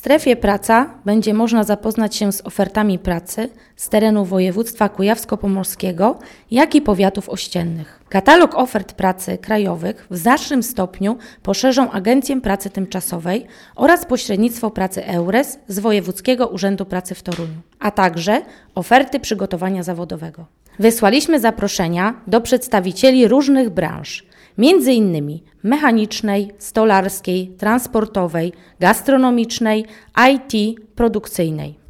strefie Praca będzie można zapoznać się z ofertami pracy z terenu województwa kujawsko-pomorskiego, jak i powiatów ościennych. Katalog ofert pracy krajowych w znacznym stopniu poszerzą Agencję Pracy Tymczasowej oraz pośrednictwo pracy EURES z Wojewódzkiego Urzędu Pracy w Toruniu, a także oferty przygotowania zawodowego. Wysłaliśmy zaproszenia do przedstawicieli różnych branż, m.in. mechanicznej, stolarskiej, transportowej, gastronomicznej, IT, produkcyjnej.